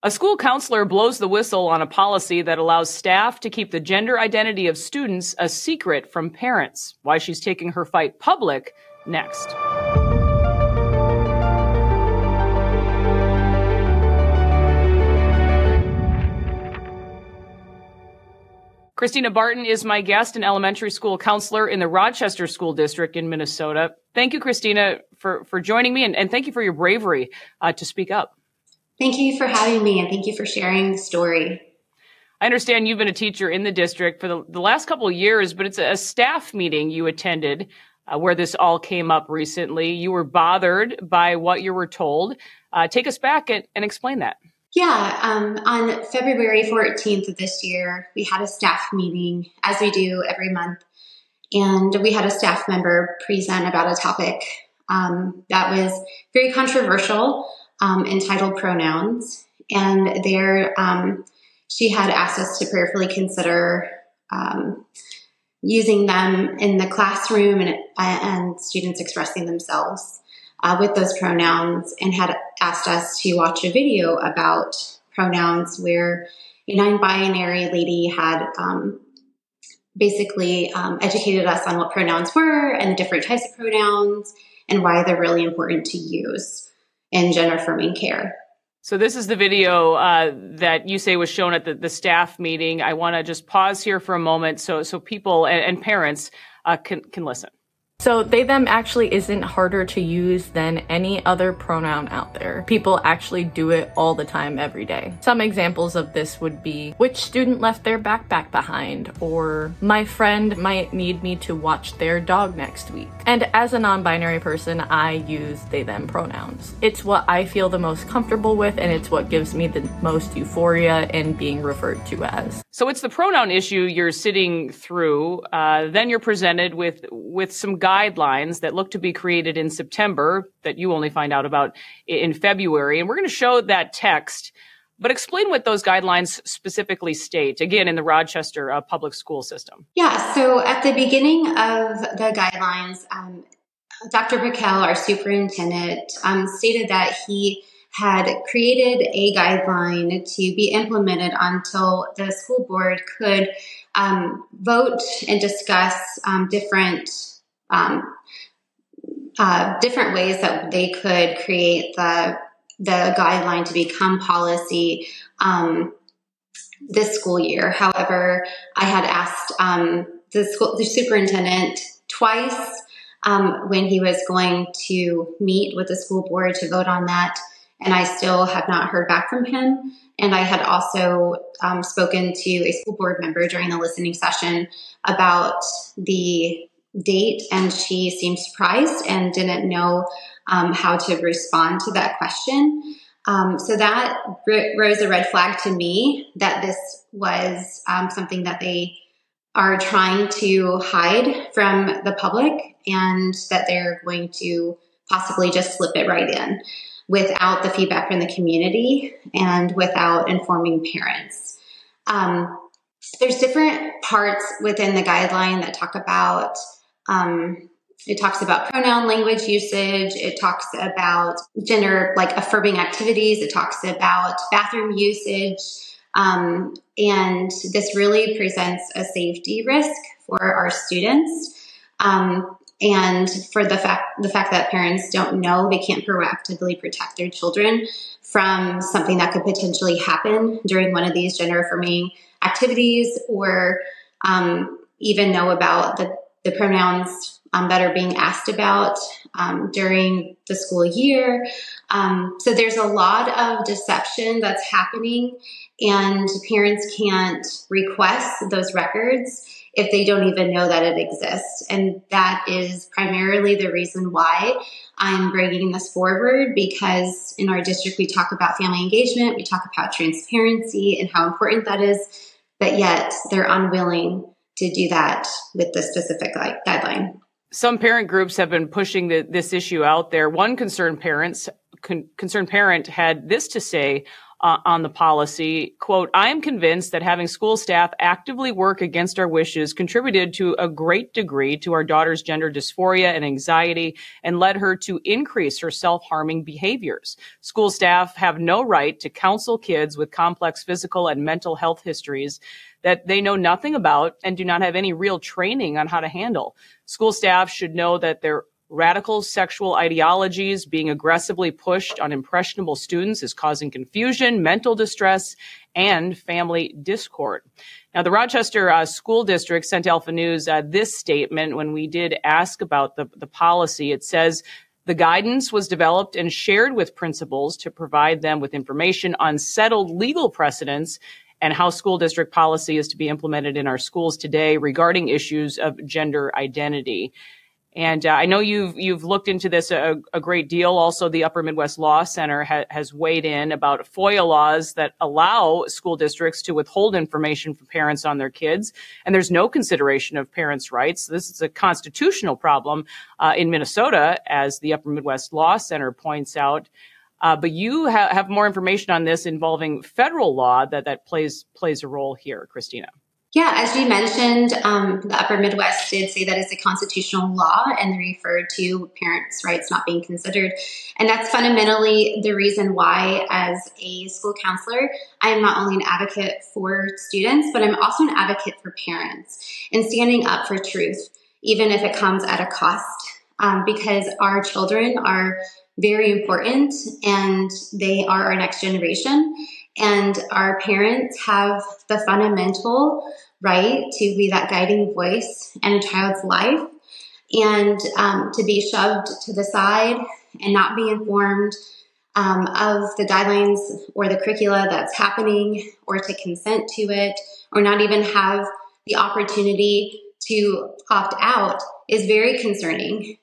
A school counselor blows the whistle on a policy that allows staff to keep the gender identity of students a secret from parents. Why she's taking her fight public next. Christina Barton is my guest, an elementary school counselor in the Rochester School District in Minnesota. Thank you, Christina, for joining me, and thank you for your bravery to speak up. Thank you for having me, and thank you for sharing the story. I understand you've been a teacher in the district for the last couple of years, but it's a staff meeting you attended where this all came up recently. You were bothered by what you were told. Take us back and explain that. Yeah, on February 14th of this year, we had a staff meeting, as we do every month, and we had a staff member present about a topic that was very controversial, entitled pronouns. And there, she had asked us to prayerfully consider using them in the classroom and students expressing themselves with those pronouns, and had asked us to watch a video about pronouns where a non-binary lady had basically educated us on what pronouns were and the different types of pronouns and why they're really important to use in gender-affirming care. So this is the video that you say was shown at the staff meeting. I want to just pause here for a moment so people and parents can listen. So they, them actually isn't harder to use than any other pronoun out there. People actually do it all the time, every day. Some examples of this would be, which student left their backpack behind? Or my friend might need me to watch their dog next week. And as a non-binary person, I use they, them pronouns. It's what I feel the most comfortable with, and it's what gives me the most euphoria in being referred to as. So it's the pronoun issue you're sitting through. Then you're presented with some guidelines that look to be created in September that you only find out about in February. And we're going to show that text, but explain what those guidelines specifically state, again, in the Rochester public school system. Yeah, so at the beginning of the guidelines, Dr. Brickell, our superintendent, stated that he had created a guideline to be implemented until the school board could vote and discuss different ways that they could create the guideline to become policy this school year. However, I had asked the superintendent twice when he was going to meet with the school board to vote on that, and I still have not heard back from him. And I had also spoken to a school board member during the listening session about the date, and she seemed surprised and didn't know how to respond to that question. So that rose a red flag to me that this was something that they are trying to hide from the public, and that they're going to possibly just slip it right in without the feedback from the community and without informing parents. There's different parts within the guideline that talk about, it talks about pronoun language usage. It talks about gender, like affirming activities. It talks about bathroom usage. And this really presents a safety risk for our students. And for the fact that parents don't know, they can't proactively protect their children from something that could potentially happen during one of these gender affirming activities, or even know about the pronouns that are being asked about during the school year. So there's a lot of deception that's happening, and parents can't request those records if they don't even know that it exists. And that is primarily the reason why I'm bringing this forward, because in our district, we talk about family engagement, we talk about transparency and how important that is, but yet they're unwilling to do that with this specific guideline. Some parent groups have been pushing this issue out there. One concerned parent had this to say on the policy. Quote, I am convinced that having school staff actively work against our wishes contributed to a great degree to our daughter's gender dysphoria and anxiety and led her to increase her self-harming behaviors. School staff have no right to counsel kids with complex physical and mental health histories that they know nothing about and do not have any real training on how to handle. School staff should know that their radical sexual ideologies being aggressively pushed on impressionable students is causing confusion, mental distress, and family discord. Now, the Rochester School District sent Alpha News this statement when we did ask about the policy. It says, the guidance was developed and shared with principals to provide them with information on settled legal precedents and how school district policy is to be implemented in our schools today regarding issues of gender identity. And I know you've looked into this a great deal. Also, the Upper Midwest Law Center has weighed in about FOIA laws that allow school districts to withhold information from parents on their kids. And there's no consideration of parents' rights. This is a constitutional problem in Minnesota, as the Upper Midwest Law Center points out. But you have more information on this involving federal law that plays a role here, Christina. Yeah, as you mentioned, the Upper Midwest did say that it's a constitutional law and referred to parents' rights not being considered. And that's fundamentally the reason why, as a school counselor, I am not only an advocate for students, but I'm also an advocate for parents and standing up for truth, even if it comes at a cost, because our children are very important and they are our next generation. And our parents have the fundamental right to be that guiding voice in a child's life, and to be shoved to the side and not be informed of the guidelines or the curricula that's happening, or to consent to it, or not even have the opportunity to opt out is very concerning.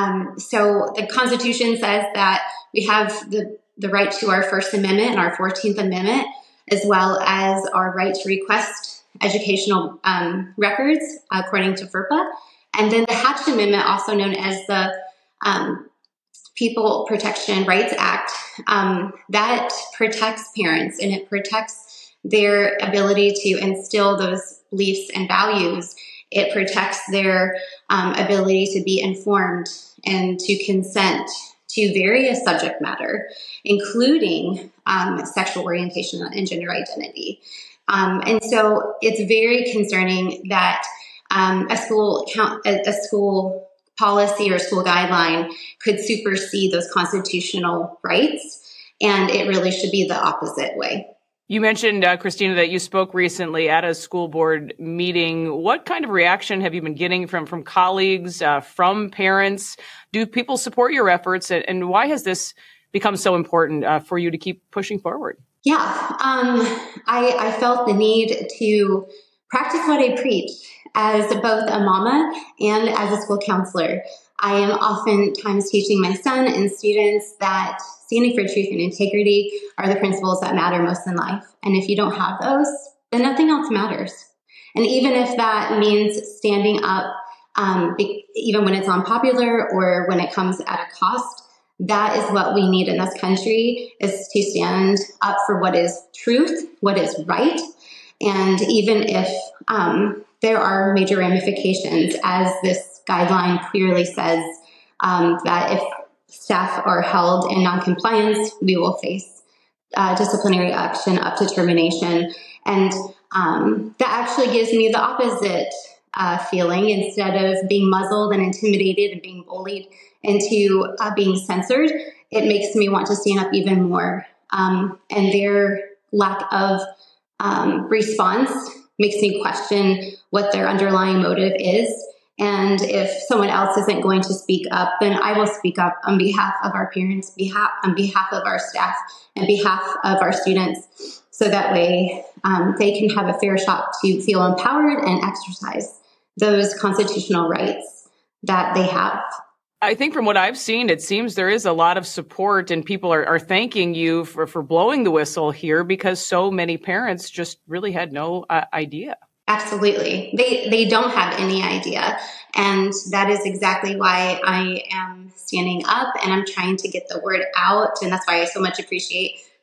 So the Constitution says that we have the right to our First Amendment and our 14th Amendment, as well as our right to request educational records, according to FERPA. And then the Hatch Amendment, also known as the People Protection Rights Act, that protects parents and it protects their ability to instill those beliefs and values. It protects their ability to be informed and to consent to various subject matter, including sexual orientation and gender identity. And so it's very concerning that a school policy or school guideline could supersede those constitutional rights, and it really should be the opposite way. You mentioned, Christina, that you spoke recently at a school board meeting. What kind of reaction have you been getting from colleagues, from parents? Do people support your efforts? And why has this become so important for you to keep pushing forward? Yeah, I felt the need to practice what I preach as both a mama and as a school counselor. I am oftentimes teaching my son and students that standing for truth and integrity are the principles that matter most in life. And if you don't have those, then nothing else matters. And even if that means standing up, even when it's unpopular or when it comes at a cost, that is what we need in this country, is to stand up for what is truth, what is right. And even if there are major ramifications, as this guideline clearly says, that if staff are held in noncompliance, we will face disciplinary action up to termination. And that actually gives me the opposite feeling. Instead of being muzzled and intimidated and being bullied into being censored, it makes me want to stand up even more. And their lack of response makes me question what their underlying motive is. And if someone else isn't going to speak up, then I will speak up on behalf of our parents, on behalf of our staff, and behalf of our students, so that way they can have a fair shot to feel empowered and exercise those constitutional rights that they have. I think from what I've seen, it seems there is a lot of support, and people are thanking you for blowing the whistle here, because so many parents just really had no idea. Absolutely. They don't have any idea. And that is exactly why I am standing up and I'm trying to get the word out. And that's why I so much appreciate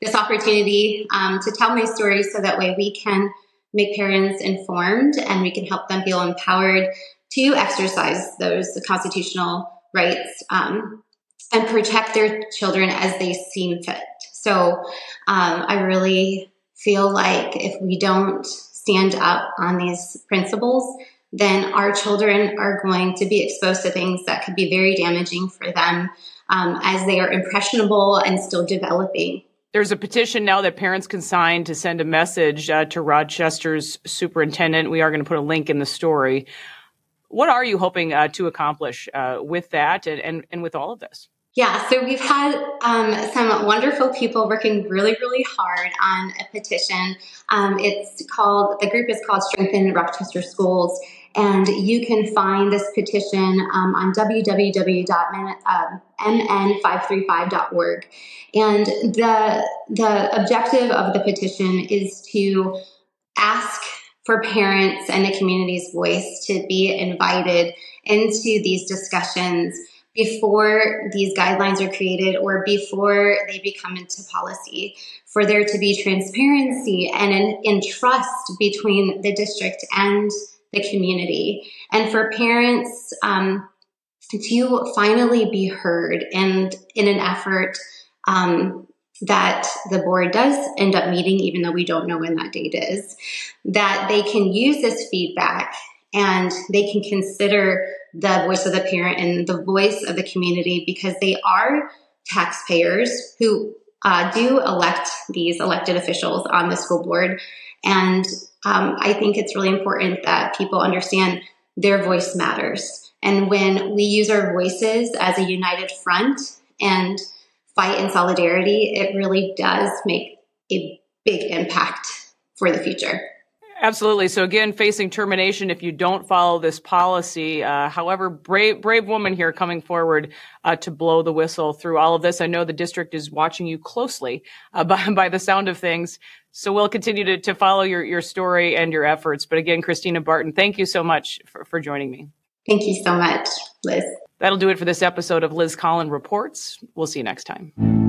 this opportunity to tell my story so that way we can make parents informed and we can help them feel empowered to exercise those constitutional rights and protect their children as they seem fit. So I really feel like if we don't stand up on these principles, then our children are going to be exposed to things that could be very damaging for them as they are impressionable and still developing. There's a petition now that parents can sign to send a message to Rochester's superintendent. We are going to put a link in the story. What are you hoping to accomplish with that and with all of this? Yeah, so we've had some wonderful people working really, really hard on a petition. The group is called Strengthen Rochester Schools, and you can find this petition on www.mn535.org. And the objective of the petition is to ask for parents and the community's voice to be invited into these discussions before these guidelines are created or before they become into policy, for there to be transparency and trust between the district and the community, and for parents to finally be heard, and in an effort that the board does end up meeting, even though we don't know when that date is, that they can use this feedback and they can consider the voice of the parent and the voice of the community, because they are taxpayers who do elect these elected officials on the school board. And I think it's really important that people understand their voice matters. And when we use our voices as a united front and fight in solidarity, it really does make a big impact for the future. Absolutely. So again, facing termination if you don't follow this policy. However, brave woman here coming forward to blow the whistle through all of this. I know the district is watching you closely by the sound of things. So we'll continue to follow your story and your efforts. But again, Christina Barton, thank you so much for joining me. Thank you so much, Liz. That'll do it for this episode of Liz Collin Reports. We'll see you next time.